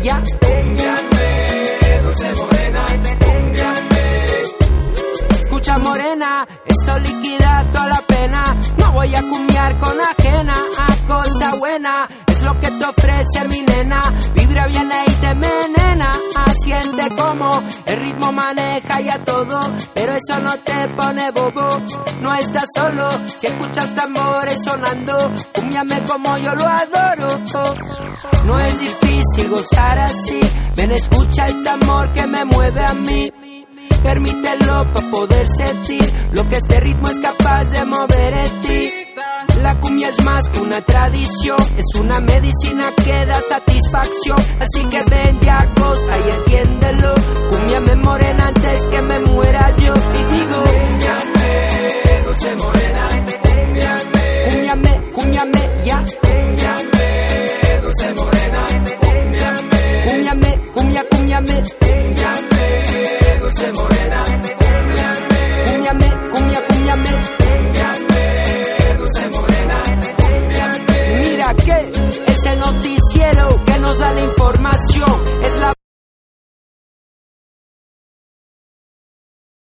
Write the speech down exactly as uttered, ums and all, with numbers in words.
ya. Cúmbiame, dulce morena, cúmbiame. Escucha morena, esto liquida toda la pena. No voy a cumbiar con ajena, a cosa buena. Es lo que te ofrece mi nena. Vibra bien y te envenena. Siente como el ritmo maneja ya todo, pero eso no te pone bobo. No estás solo si escuchas tambores sonando. Cúmbiame como yo lo adoro. No es difícil gozar así. Ven, escucha el tambor que me mueve a mí. Permítelo para poder sentir lo que este ritmo es capaz de mover en ti. La cumbia es más que una tradición, es una medicina que da satisfacción. Así que ven ya, goza y entiende